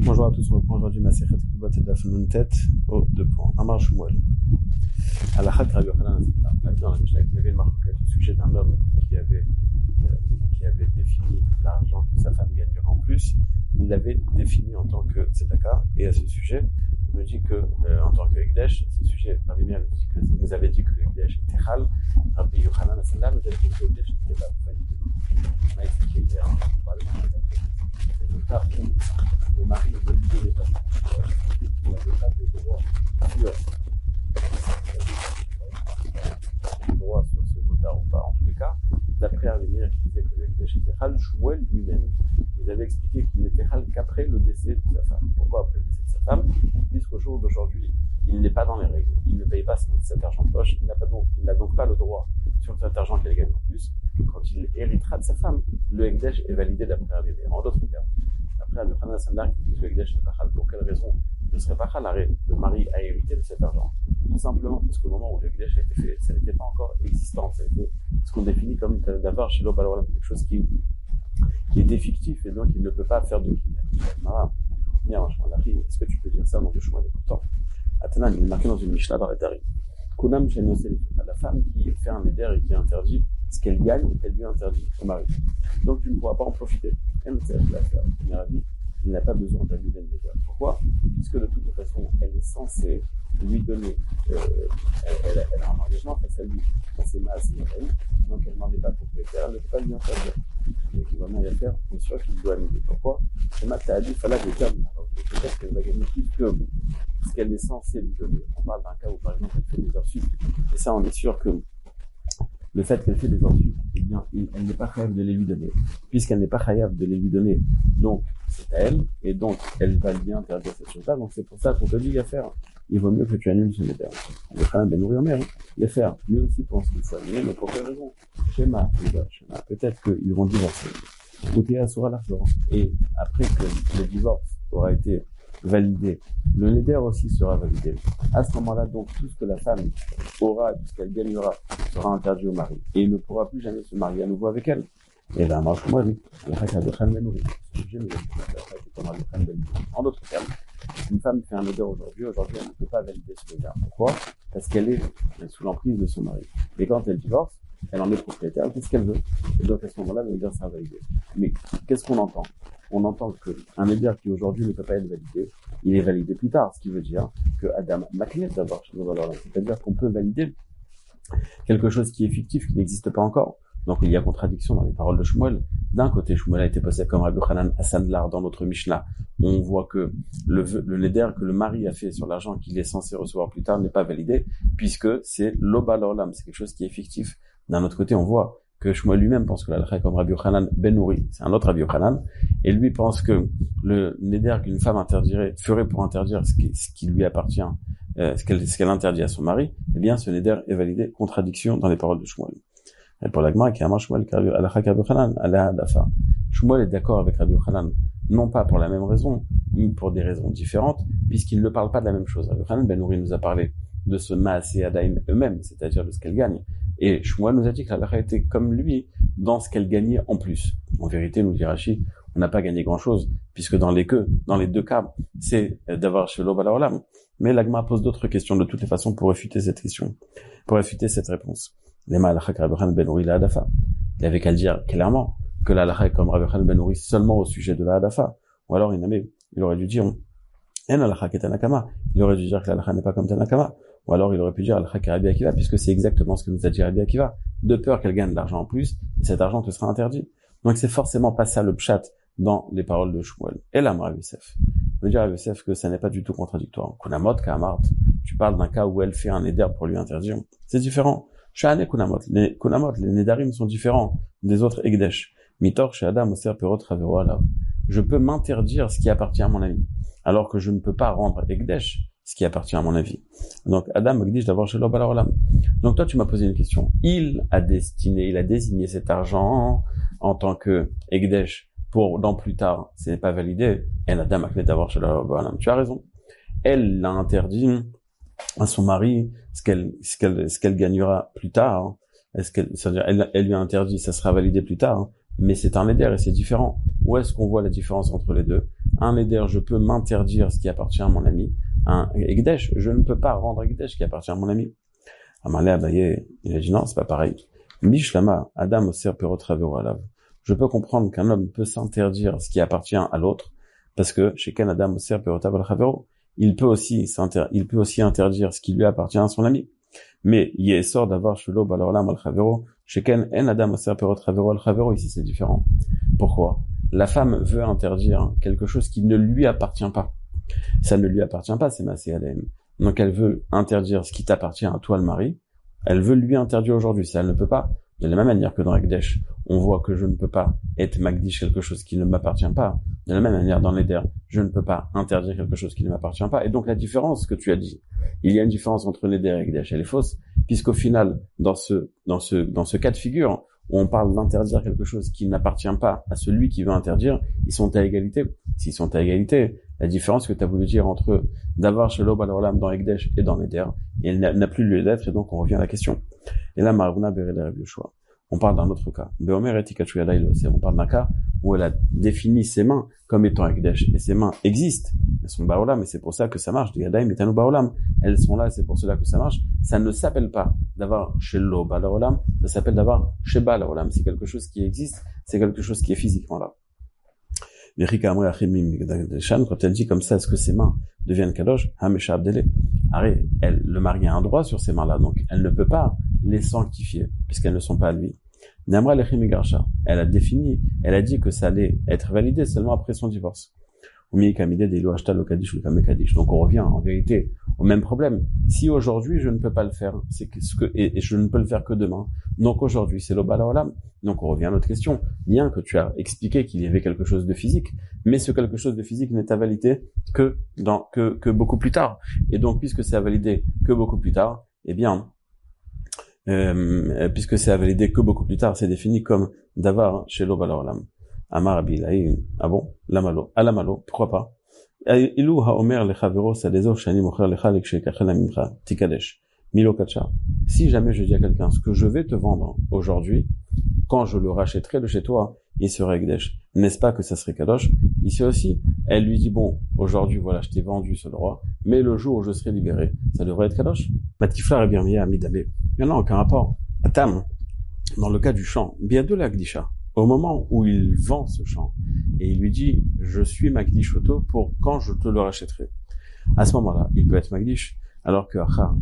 Bonjour à tous, on reprend aujourd'hui Masechet Ketubot et Daf Nun Tet au 2 points. Amar Shmuel. Halakha Rabbi Yochanan, on a vu dans la Mishnah qu'il y avait une marquette au sujet d'un homme qui avait défini l'argent que sa femme gagnerait en plus. Il l'avait défini en tant que tzedaka, et à ce sujet, on nous dit que, en tant que Ekdesh, à ce sujet, Rabbi Meir nous avait dit que le Ekdesh était Chal, Rabbi Yochanan nous avait dit que le Ekdesh n'était pas validé. On a expliqué hier, on parlait de le cas où le mari ne validait pas il n'avait pas de droit sur ce motard ou pas. En tous les cas, d'après Rabbi Meir qui disait que le Ekdesh était Chal, Shmuel lui-même nous avait expliqué qu'il n'était Chal qu'après le décès de sa femme. Pourquoi après le décès de sa femme? Puisqu'au jour d'aujourd'hui, il n'est pas dans les règles, il ne paye pas cet argent de poche, il n'a donc pas le droit sur cet argent qu'elle gagne en plus. Quand il héritera de sa femme, le Ekdesh est validé d'après Rabbi Meir. En d'autres termes, après Rabbi Yochanan Samdar qui dit que le Ekdesh n'est pas Chal, pour quelle raison il ne serait pas Chal? Le mari a hérité de cet argent. Tout simplement parce qu'au moment où le Ekdesh a été fait, ça n'était pas encore existant. Ça a été ce qu'on définit comme d'avoir chez l'Obal Olam, quelque chose qui est défictif et donc il ne peut pas faire de kinyan. Est-ce que tu peux dire ça dans le chemin des pourtant? Athanan, il est marqué dans une Mishnah dans la Dari. Kunam shenosel, la femme qui fait un éder et qui interdit ce qu'elle gagne, elle lui interdit au mari. Donc tu ne pourras pas en profiter. Elle ne sait pas faire. Premier avis, il n'a pas besoin d'annuler le éder. Pourquoi? Puisque de toute façon, elle est censée lui donner, elle a un engagement face à lui, c'est ma elle, donc elle n'en est pas propriétaire, elle ne peut pas lui interdire. Donc il va rien y a faire, bien sûr qu'il doit annuler. Pourquoi? C'est ma t'as dit, fallait que terme. Peut-être qu'elle va gagner plus que ce qu'elle est censée lui donner. On parle d'un cas où par exemple elle fait des heures sup. Et ça, on est sûr que le fait qu'elle fait des heures sup, eh bien, elle n'est pas chayav de les lui donner. Puisqu'elle n'est pas chayav de les lui donner, donc c'est à elle, et donc elle va lui interdire cette chose-là. Donc c'est pour ça qu'on te dit à faire. Il vaut mieux que tu annules ce éder. On est quand même nourrir mère, y a faire. Lui aussi pense qu'il faut annuler, mais pour quelle raison? Schéma, peut-être qu'ils vont divorcer. Outéa sera l'argent. Et après que le divorce aura été validé, le néder aussi sera validé. À ce moment-là, donc, tout ce que la femme aura, tout ce qu'elle gagnera, sera interdit au mari. Et il ne pourra plus jamais se marier à nouveau avec elle. Et là, moi, oui, en d'autres termes, une femme fait un néder aujourd'hui, elle ne peut pas valider ce néder. Pourquoi? Parce qu'elle est sous l'emprise de son mari. Et quand elle divorce, elle en est propriétaire, elle fait ce qu'elle veut. Et donc, à ce moment-là, le néder sera validé. Mais, qu'est-ce qu'on entend? On entend qu'un néder qui aujourd'hui ne peut pas être validé, il est validé plus tard. Ce qui veut dire que Adam Maknet d'abord, c'est-à-dire qu'on peut valider quelque chose qui est fictif, qui n'existe pas encore. Donc, il y a contradiction dans les paroles de Shmuel. D'un côté, Shmuel a été posé comme Rabbi Yochanan à Sandlar dans notre Mishnah. On voit que le néder que le mari a fait sur l'argent qu'il est censé recevoir plus tard n'est pas validé, puisque c'est l'obal olam, c'est quelque chose qui est fictif. D'un autre côté, on voit que Shmuel lui-même pense que l'halakha est comme Rabbi Yochanan ben Nouri, c'est un autre Rabbi Yochanan, et lui pense que le néder qu'une femme ferait pour interdire ce qui lui appartient, ce qu'elle interdit à son mari, eh bien, ce néder est validé. Contradiction dans les paroles de Shmuel. Et pour la Gemara, qui a marché Shmuel, Rabbi Yochanan, Shmuel est d'accord avec Rabbi Yochanan, non pas pour la même raison, mais pour des raisons différentes, puisqu'il ne parle pas de la même chose. Rabbi Yochanan ben Nouri nous a parlé de ce Maaseh Adaim eux-mêmes, c'est-à-dire de ce qu'elle gagne. Et Shmuel nous a dit que l'halakha était comme lui dans ce qu'elle gagnait en plus. En vérité, nous dit Rashi, on n'a pas gagné grand-chose, puisque dans les deux cas, c'est d'avoir chez l'Obal Olam. Mais la Gemara pose d'autres questions de toutes les façons pour réfuter cette question, pour réfuter cette réponse. Lema halakha Rabbi Yochanan ben Nouri la hadafa. Il avait qu'à le dire clairement que l'halakha est comme Rabbi Yochanan ben Nouri seulement au sujet de la hadafa. Ou alors il aurait dû dire en halakha ketanakama. Il aurait dû dire que l'halakha n'est pas comme Tanakama. Ou alors il aurait pu dire halakha Rabbi Akiva, puisque c'est exactement ce que nous a dit Rabbi Akiva. De peur qu'elle gagne de l'argent en plus, et cet argent te sera interdit. Donc c'est forcément pas ça le pshat dans les paroles de Shmuel. Et là, Rabbi Yosef veut dire Rabbi Yosef que ça n'est pas du tout contradictoire. Kunamot Kaamart, tu parles d'un cas où elle fait un néder pour lui interdire. C'est différent. Shahane Kunamot, les nédarim sont différents des autres Ekdesh. Mitor Shadam Oser Perot Ravero Alav. Je peux m'interdire ce qui appartient à mon ami, alors que je ne peux pas rendre Ekdesh ce qui appartient à mon avis. Donc, Adam Ekdesh d'avoir chez l'Obal Olam. Donc, toi, tu m'as posé une question. Il a désigné cet argent en tant que Ekdesh pour, dans plus tard, ce n'est pas validé. Elle, Adam Ekdesh d'avoir chez l'Obal Olam. Tu as raison. Elle l'a interdit à son mari, ce qu'elle gagnera plus tard. C'est-à-dire, elle lui a interdit, ça sera validé plus tard. Mais c'est un éder et c'est différent. Où est-ce qu'on voit la différence entre les deux? Un éder, je peux m'interdire ce qui appartient à mon ami. Un ekdesh, je ne peux pas rendre ekdesh ce qui appartient à mon ami. Amalé Abaye, il a dit non, c'est pas pareil. Bishlama, Adam Oser Perotravero Alav. Je peux comprendre qu'un homme peut s'interdire ce qui appartient à l'autre, parce que chez Ken Adam Oser Perotravero, il peut aussi interdire ce qui lui appartient à son ami. Mais Yesor d'avoir Shelo Balaolam Al-Chavero, chez Ken En Adam Oser Perotravero Al-Chavero, ici c'est différent. Pourquoi? La femme veut interdire quelque chose qui ne lui appartient pas. Ça ne lui appartient pas, c'est Massé Alem. Donc elle veut interdire ce qui t'appartient à toi le mari, elle veut lui interdire aujourd'hui, ça elle ne peut pas. De la même manière que dans Ekdesh, on voit que je ne peux pas être Magdish quelque chose qui ne m'appartient pas. De la même manière dans l'Eder, je ne peux pas interdire quelque chose qui ne m'appartient pas. Et donc la différence que tu as dit, il y a une différence entre l'Eder et Ekdesh, elle est fausse, puisqu'au final, dans ce cas de figure, où on parle d'interdire quelque chose qui n'appartient pas à celui qui veut interdire, ils sont à égalité. S'ils sont à égalité, la différence que tu as voulu dire entre d'avoir Shelo Balaolam dans Ekdesh et dans l'Eder, elle n'a plus lieu d'être, et donc on revient à la question. Et là, Maravuna Berele Rav Yoshua. On parle d'un autre cas. Beomer et Tikachu Yadai Lo. On parle d'un cas où elle a défini ses mains comme étant Ekdesh. Et ses mains existent. Elles sont Baolam, et c'est pour ça que ça marche. Yadai Metanu Baolam. Elles sont là, et c'est pour cela que ça marche. Ça ne s'appelle pas d'avoir Shelo Balaolam. Ça s'appelle d'avoir Sheba Laolam. C'est quelque chose qui existe. C'est quelque chose qui est physiquement là. Quand elle dit comme ça, est-ce que ses mains deviennent kadosh? Hamesha Abdele. Arrête, le mari a un droit sur ces mains-là, donc elle ne peut pas les sanctifier, puisqu'elles ne sont pas à lui. Namra Lechim Garsha. Elle a dit que ça allait être validé seulement après son divorce. Donc on revient en vérité au même problème. Si aujourd'hui je ne peux pas le faire, et je ne peux le faire que demain. Donc aujourd'hui c'est l'obala olam. Donc on revient à notre question. Bien que tu as expliqué qu'il y avait quelque chose de physique, mais ce quelque chose de physique n'est à valider que beaucoup plus tard. Et donc puisque c'est à valider que beaucoup plus tard, eh bien puisque c'est à valider que beaucoup plus tard, c'est défini comme d'avar chez l'obala olam. Amar Abilaï, ah bon, lamalo, alamalo, pourquoi pas? Ilou haomer lechavero sadezo shani mocher lecha lekshekachela mimcha tikadesh milo kacha. Si jamais je dis à quelqu'un ce que je vais te vendre aujourd'hui, quand je le rachèterai de chez toi, il sera ekdesh. N'est-ce pas que ça serait kadosh? Ici aussi, elle lui dit bon, aujourd'hui voilà, je t'ai vendu ce droit, mais le jour où je serai libéré, ça devrait être kadosh. Matiflar et birmiya amidabé. Il n'y en a aucun rapport. Atam, dans le cas du champ, biado la gdisha. Au moment où il vend ce champ, et il lui dit, je suis Magdish Oto pour quand je te le rachèterai. À ce moment-là, il peut être Magdish, alors que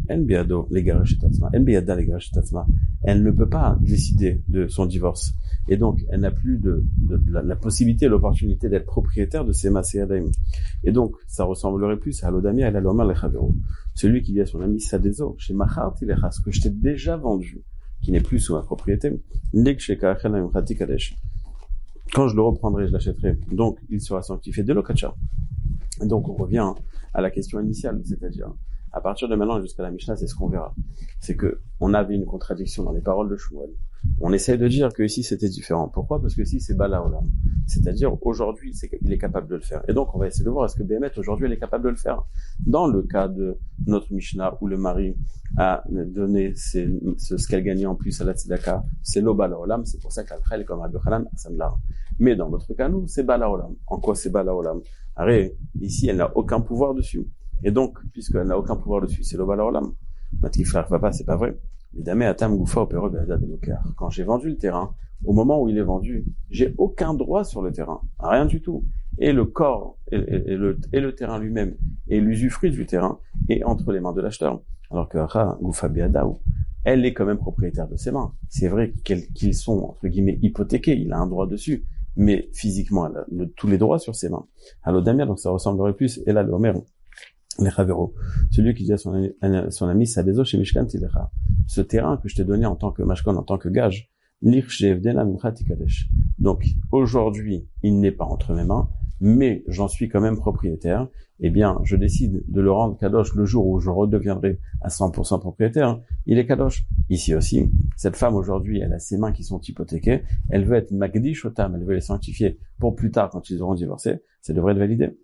elle ne peut pas décider de son divorce. Et donc, elle n'a plus la possibilité, l'opportunité d'être propriétaire de ses maséadaim. Et donc, ça ressemblerait plus à l'odami à l'aloma lechavero. Celui qui dit à son ami Sadezo, chez Machar Tilecha, que je t'ai déjà vendu, qui n'est plus sous ma propriété, quand je le reprendrai, je l'achèterai, donc il sera sanctifié de l'okacha. Donc on revient à la question initiale, c'est-à-dire, à partir de maintenant jusqu'à la Mishnah, c'est ce qu'on verra. C'est que on avait une contradiction dans les paroles de Shmuel. On essaie de dire que ici c'était différent. Pourquoi? Parce que ici c'est Bala Olam. C'est-à-dire aujourd'hui il est capable de le faire. Et donc on va essayer de voir est-ce que Béhémet aujourd'hui elle est capable de le faire. Dans le cas de notre Mishnah où le mari a donné ce qu'elle gagnait en plus à la tzedaka, c'est lo Bala Olam. C'est pour ça qu'Al-Khal comme Rabbi Yochanan Samlar. Mais dans notre cas nous c'est Bala Olam. En quoi c'est Bala Olam? Arrête, ici elle n'a aucun pouvoir dessus. Et donc puisqu'elle n'a aucun pouvoir dessus, c'est lo Bala Olam. Matiflar papa, c'est pas vrai. Quand j'ai vendu le terrain, au moment où il est vendu, j'ai aucun droit sur le terrain, rien du tout. Et le corps et le terrain lui-même et l'usufruit du terrain est entre les mains de l'acheteur. Alors que elle est quand même propriétaire de ses mains. C'est vrai qu'ils sont entre guillemets hypothéqués, il a un droit dessus, mais physiquement elle a tous les droits sur ses mains. Alors Damien, donc ça ressemblerait plus. Et là le Homer. Les Chavero, celui qui dit à son ami Sadezo chez Mishkan Tilecha, ce terrain que je t'ai donné en tant que mashkon, en tant que gage, donc aujourd'hui il n'est pas entre mes mains, mais j'en suis quand même propriétaire. Eh bien, je décide de le rendre kadosh le jour où je redeviendrai à 100% propriétaire. Il est kadosh. Ici aussi, cette femme aujourd'hui, elle a ses mains qui sont hypothéquées. Elle veut être magdish otam, elle veut les sanctifier pour plus tard quand ils auront divorcé. Ça devrait être validé.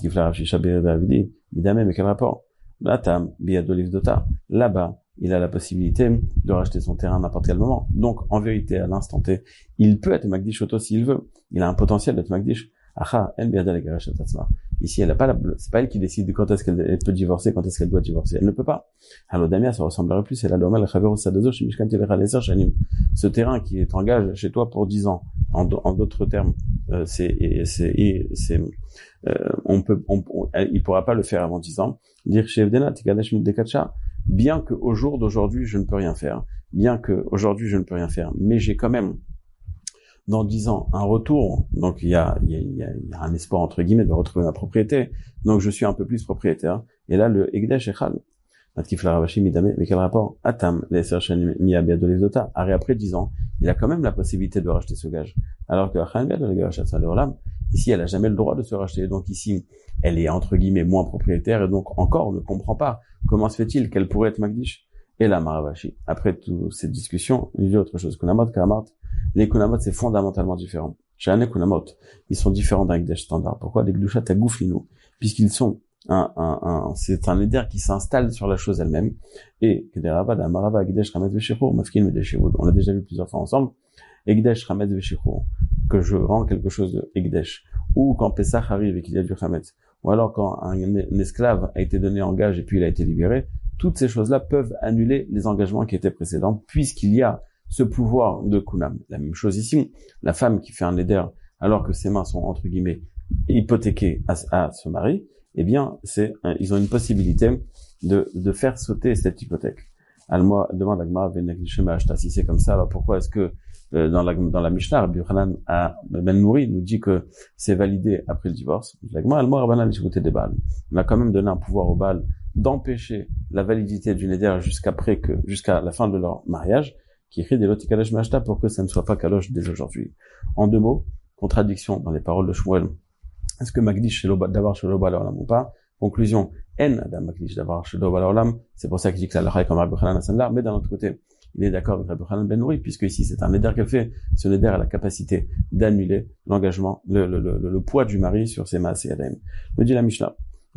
Mais quel rapport? Là-bas, il a la possibilité de racheter son terrain à n'importe quel moment. Donc, en vérité, à l'instant T, il peut être Magdish Oto s'il veut. Il a un potentiel d'être Magdish. Acha, en biada legarash et atzma. Ici, elle a pas c'est pas elle qui décide de quand est-ce qu'elle peut divorcer, quand est-ce qu'elle doit divorcer. Elle ne peut pas. Halodamia, ça ressemblerait plus, elle a l'omal, chaveru sadozo, shemishkan telecha leser shanim. Ce terrain qui est engagé chez toi pour 10 ans. En d'autres termes, il pourra pas le faire avant 10 ans. Dire chez Evdena, tikadash midekacha. Bien que au jour d'aujourd'hui, je ne peux rien faire. Mais j'ai quand même, dans 10 ans, un retour. Donc, il y a un espoir, entre guillemets, de retrouver ma propriété. Donc, je suis un peu plus propriétaire. Et là, le Egdesh Echal. Matkif la Ravashi Midame. Mais quel rapport? Atam, les Serchan Miabia de l'Exota. Après 10 ans, il a quand même la possibilité de racheter ce gage. Alors que Achan Bia de l'Olam, ici, elle a jamais le droit de se racheter. Donc, ici, elle est, entre guillemets, moins propriétaire. Et donc, encore, on ne comprend pas comment se fait-il qu'elle pourrait être Magdish. Et la Maravashi. Après toute cette discussion, il dit autre chose. Kunamot, Kamart. Les Kunamot, c'est fondamentalement différent. Chez Anne Kunamot, ils sont différents d'un Ekdesh standard. Pourquoi? Les Gdushat Tagouflinu. Puisqu'ils sont c'est un éder qui s'installe sur la chose elle-même. Et, Kederavad, Amarava, Ekdesh, Ramet, Veshechur, Mafkin, Medeshevud. On l'a déjà vu plusieurs fois ensemble. Ekdesh, Ramet, Veshechur. Que je rends quelque chose de Ekdesh. Ou quand Pesach arrive et qu'il y a du Ramet. Ou alors quand un esclave a été donné en gage et puis il a été libéré. Toutes ces choses-là peuvent annuler les engagements qui étaient précédents, puisqu'il y a ce pouvoir de Kunam. La même chose ici, la femme qui fait un éder alors que ses mains sont, entre guillemets, hypothéquées à ce mari, eh bien, ils ont une possibilité de faire sauter cette hypothèque. Alma demande à Gmara, si c'est comme ça, alors pourquoi est-ce que dans la Mishnah, Rabbi Yochanan Ben Nouri nous dit que c'est validé après le divorce? On a quand même donné un pouvoir au Baal d'empêcher la validité d'une éder jusqu'à la fin de leur mariage, qui écrit des lotis kalosh mashta pour que ça ne soit pas kalosh dès aujourd'hui. En 2 mots, contradiction dans les paroles de Shmuel. Est-ce que Magdish d'avoir chez l'Oba l'Olam ou pas? Conclusion, En Adam Magdish d'avoir chez l'Oba l'Olam. C'est pour ça qu'il dit que ça l'achai comme Rabbi Yochanan Asandlar, mais d'un autre côté, il est d'accord avec Rabbi Yochanan Ben Nouri, puisque ici c'est un éder qu'elle fait. Ce éder a la capacité d'annuler l'engagement, le poids du mari sur ses mains et Adam. Me dit la Mishnah.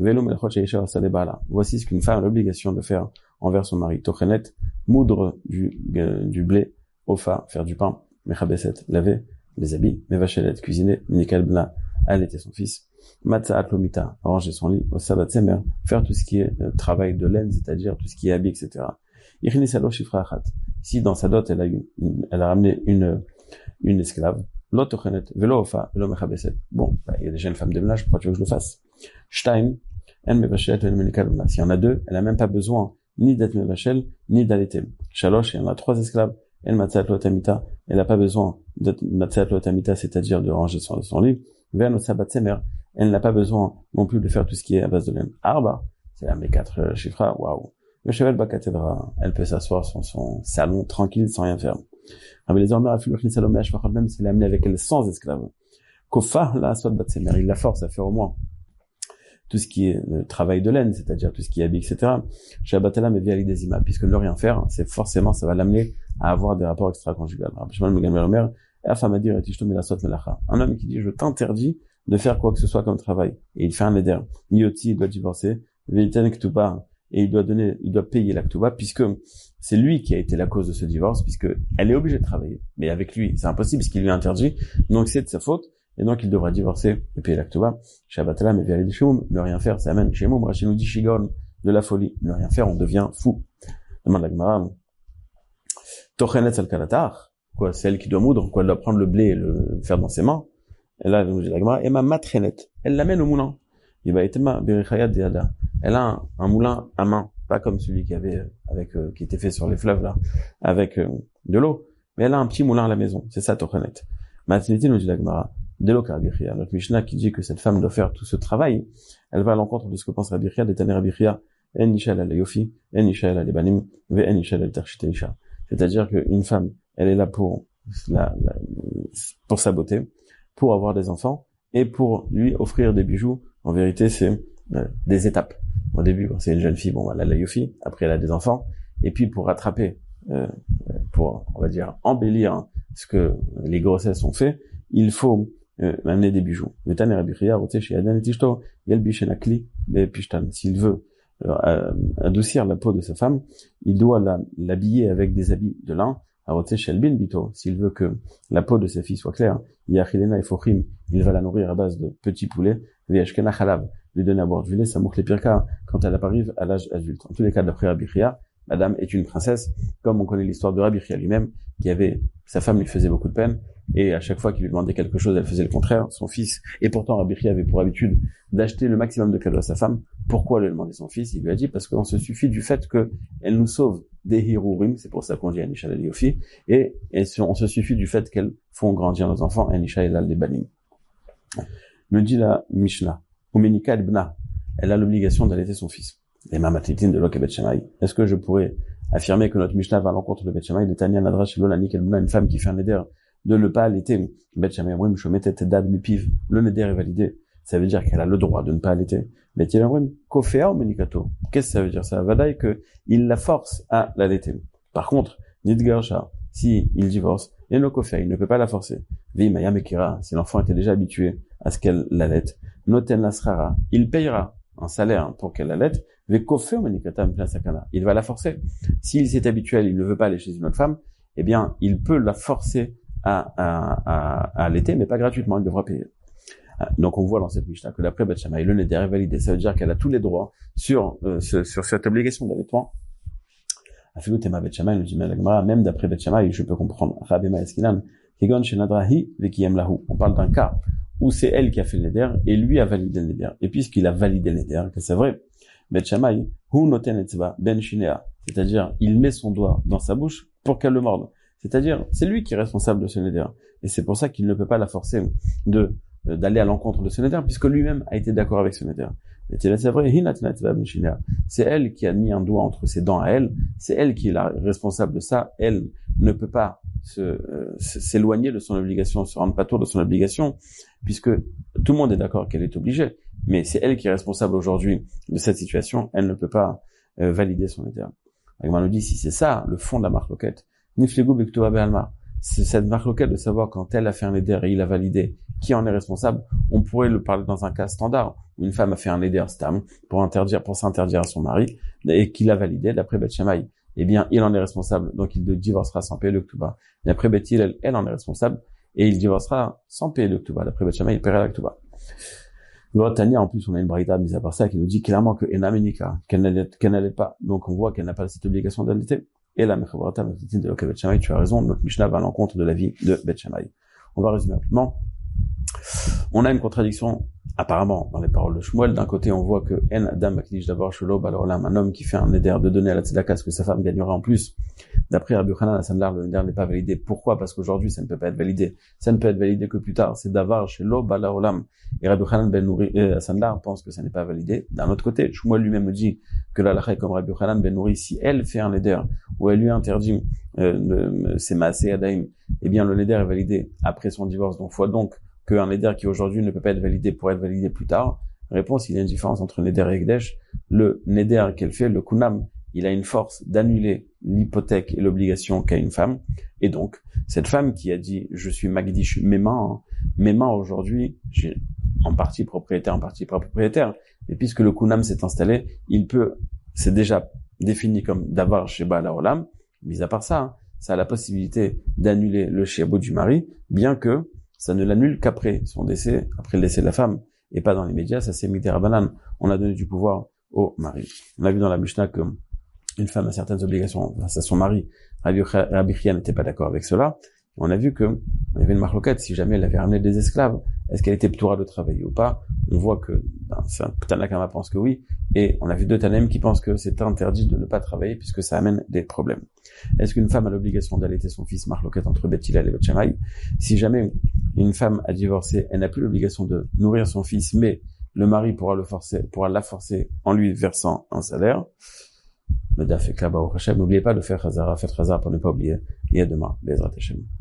Voici ce qu'une femme a l'obligation de faire envers son mari. Tochenet, moudre du blé, ofa, faire du pain, mechabeset, laver les habits, mevachelet, cuisiner, nikal bna, allaiter son fils, matza aklomita, ranger son lit, osabat semer, faire tout ce qui est travail de laine, c'est-à-dire tout ce qui est habit, etc. Ichni salo shifra achat. Si dans sa dot, elle a ramené une esclave, lo tochenet, velo ofa, velo mechabeset. Bon, il y a déjà une femme de ménage, pourquoi tu veux que je le fasse? Shtaim, en mevachel, en menikal bna. S'il y en a 2, elle a même pas besoin ni d'être mevachel, ni d'allaiter. Shalosh, il y en a 3 esclaves, en matzat lotamita, elle n'a pas besoin de matzat lotamita, c'est-à-dire de ranger son lit. Vers sabat semer, elle n'a pas besoin non plus de faire tout ce qui est à base de laine. Arba, c'est mes 4 chiffres, waouh. Le cheval bakatedra, elle peut s'asseoir sur son salon tranquille sans rien faire. Mais les hommes, même s'il l'a amené avec elle sans esclave. Kofa, la soit batsemer, il la force à faire au moins tout ce qui est le travail de laine, c'est-à-dire tout ce qui est habit, etc. Shabatala mais via l'idésima, puisque ne rien faire, c'est forcément, ça va l'amener à avoir des rapports extra-conjugaux. Un homme qui dit, je t'interdis de faire quoi que ce soit comme travail. Et il fait un éder. Nioti, il doit divorcer. Veiten Ktuba, et il doit payer la Ktuba, puisque c'est lui qui a été la cause de ce divorce, puisque elle est obligée de travailler. Mais avec lui, c'est impossible, parce qu'il lui a interdit. Donc c'est de sa faute. Et donc, il devra divorcer et payer l'actuba. Shabbatala, mais via les Shimoum, ne rien faire, ça amène Shimoum, Rachid nous dit Shigon, de la folie. Ne rien faire, on devient fou. Demande la Gemara. Tochenet al-Kalatar, quoi, c'est elle qui doit moudre, quoi, elle doit prendre le blé et le faire dans ses mains. Et là, nous dit la Gemara, Emma Matrenet, elle l'amène au moulin. Il va être ma Berichayat Deada. Elle a un moulin à main, pas comme celui qui était fait sur les fleuves, là, avec de l'eau. Mais elle a un petit moulin à la maison. C'est ça, Tochenet. Matniti nous dit la Gemara. Deloka Rabbi notre Mishnah qui dit que cette femme doit faire tout ce travail, elle va à l'encontre de ce que pense Rabbi Chia, d'Etaner Rabbi Chia, en Ishal al Yofi, en Ishal al Ebanim, ve en Ishal al Tershite Isha. C'est-à-dire qu'une femme, elle est là pour sa beauté, pour avoir des enfants, et pour lui offrir des bijoux. En vérité, c'est des étapes. Au début, quand c'est une jeune fille, bon, elle a la Yofi, après elle a des enfants, et puis pour rattraper, pour, on va dire, embellir ce que les grossesses ont fait, il faut amener des bijoux. S'il veut adoucir la peau de sa femme, il doit l'habiller avec des habits de lin, Arotse Shelbin Bito, s'il veut que la peau de ses filles soit claire, Yachilena et Fochim, il va la nourrir à base de petits poulets, Viashkena Chalav, lui donner à boire du lait, ça mourte les pirka quand elle arrive à l'âge adulte. En tous les cas, d'après Rabbi Chia, madame est une princesse, comme on connaît l'histoire de Rabbi Chia lui-même, sa femme lui faisait beaucoup de peine, et à chaque fois qu'il lui demandait quelque chose, elle faisait le contraire, son fils, et pourtant Rabbi Chia avait pour habitude d'acheter le maximum de cadeaux à sa femme. Pourquoi lui demander son fils? Il lui a dit, parce qu'on se suffit du fait qu'elle nous sauve des hirurim, c'est pour ça qu'on dit Anisha Leliofi, et on se suffit du fait qu'elles font grandir nos enfants, Anisha Elal Banim. Nous dit la Mishnah, Umenika Ibna, elle a l'obligation d'allaiter son fils. Les mamatitin de Lok et Bet Shammai. Est-ce que je pourrais affirmer que notre Mishnah va à l'encontre de Bet Shammai, de Tanya Nadrash Lolanik Elbna, une femme qui fait un neder de ne pas allaiter? Bet Shammai Amrim Shometet Dad Mipiv, le neder est validé. Ça veut dire qu'elle a le droit de ne pas allaiter. Bet Shammai Kofea ou Menikato. Qu'est-ce que ça veut dire? Ça va dire que il la force à l'allaiter. Par contre, Nidgarsha, si il divorce, et no Kofea, il ne peut pas la forcer. Vi Maya Mekira, si l'enfant était déjà habitué à ce qu'elle l'allaite. Noten Lasrara, il payera un salaire pour qu'elle allaite. Il va la forcer. S'il s'est habitué, il ne veut pas aller chez une autre femme, eh bien, il peut la forcer à allaiter, mais pas gratuitement, il devra payer. Donc, on voit dans cette Mishnah que d'après Bet Shammai, le neder est validé. Ça veut dire qu'elle a tous les droits sur cette obligation d'allaitement. Afilu tema Bet Shammai, nous dit Melagmara, même d'après Bet Shammai, je peux comprendre. Rabema Eskinan, Kegon Shenadrahi, Vekiyem Lahu. On parle d'un cas où c'est elle qui a fait le neder et lui a validé le neder. Et puisqu'il a validé le neder, que c'est vrai, Bet Shammai, hu noten etzva ben shinea, c'est-à-dire il met son doigt dans sa bouche pour qu'elle le morde. C'est-à-dire c'est lui qui est responsable de ce neder. Et c'est pour ça qu'il ne peut pas la forcer d'aller à l'encontre de ce neder, puisque lui-même a été d'accord avec ce neder. C'est vrai, c'est elle qui a mis un doigt entre ses dents à elle, c'est elle qui est la responsable de ça, elle ne peut pas s'éloigner de son obligation, se rendre pas tour de son obligation, puisque tout le monde est d'accord qu'elle est obligée, mais c'est elle qui est responsable aujourd'hui de cette situation, elle ne peut pas valider son éder. Agma nous dit, si c'est ça, le fond de la marloquette, niflegu b'ktuva be'alma, c'est cette marloquette de savoir quand elle a fait un éder et il a validé, qui en est responsable, on pourrait le parler dans un cas standard, où une femme a fait un éder stam, pour s'interdire à son mari, et qu'il a validé, d'après Bet Shammai, eh bien, il en est responsable, donc il divorcera sans payer le ktuba. D'après Bet Hillel, elle en est responsable, et il divorcera sans payer le ktuba. D'après Bet Shammai, il paiera la ktuba. Le Tania, en plus, on a une braïta mise à part ça qui nous dit clairement que Enamenika, qu'elle n'allait pas. Donc on voit qu'elle n'a pas cette obligation d'allaiter. Et la Mechabrata, de Lok et Bet Shammai, tu as raison, notre Mishnah va à l'encontre de l'avis de Bet Shammai. On va résumer rapidement. On a une contradiction, apparemment, dans les paroles de Shmuel. D'un côté, on voit que En Adam Makdish d'abord Shelo Balolam, un homme qui fait un neder de donner à la tzedaka ce que sa femme gagnera en plus. D'après Rabbi Yochanan Asandlar, le neder n'est pas validé. Pourquoi? Parce qu'aujourd'hui, ça ne peut pas être validé. Ça ne peut être validé que plus tard. C'est Davar Shelo Balolam. Et Rabbi Yochanan Ben Nouri Asandlar pense que ça n'est pas validé. D'un autre côté, Shmuel lui-même nous dit que la halakha est comme Rabbi Yochanan Ben Nouri. Si elle fait un neder, où elle lui interdit ses maaseh adaim, eh bien, le neder est validé après son divorce. Donc, fois donc qu'un neder qui aujourd'hui ne peut pas être validé pourrait être validé plus tard. Réponse, il y a une différence entre neder et ekdesh. Le neder qu'elle fait, le kunam, il a une force d'annuler l'hypothèque et l'obligation qu'a une femme. Et donc, cette femme qui a dit, je suis magdish, mes mains aujourd'hui, j'ai en partie propriétaire, en partie pas propriétaire. Et puisque le kunam s'est installé, c'est déjà défini comme davar sheba la olam. Mis à part ça, ça a la possibilité d'annuler le shiabut du mari, bien que ça ne l'annule qu'après son décès, après le décès de la femme, et pas dans les médias. Ça c'est Midera Banan. On a donné du pouvoir au mari. On a vu dans la Mishnah que une femme a certaines obligations face à son mari. Rabbi Chia n'était pas d'accord avec cela. On a vu que il y avait une marloquette, si jamais elle avait ramené des esclaves, est-ce qu'elle était ptoura de travailler ou pas? On voit que Tanakama pense que oui, et on a vu deux Tanem qui pensent que c'est interdit de ne pas travailler puisque ça amène des problèmes. Est-ce qu'une femme a l'obligation d'allaiter son fils? Marloquette entre Bet Hillel et Bet Shammai. Si jamais une femme a divorcé, elle n'a plus l'obligation de nourrir son fils, mais le mari pourra la forcer en lui versant un salaire. Le daf est là-bas au Hachem. N'oubliez pas de faire Chazara, faites Chazara pour ne pas oublier. Et à demain, Bezrat Hashem.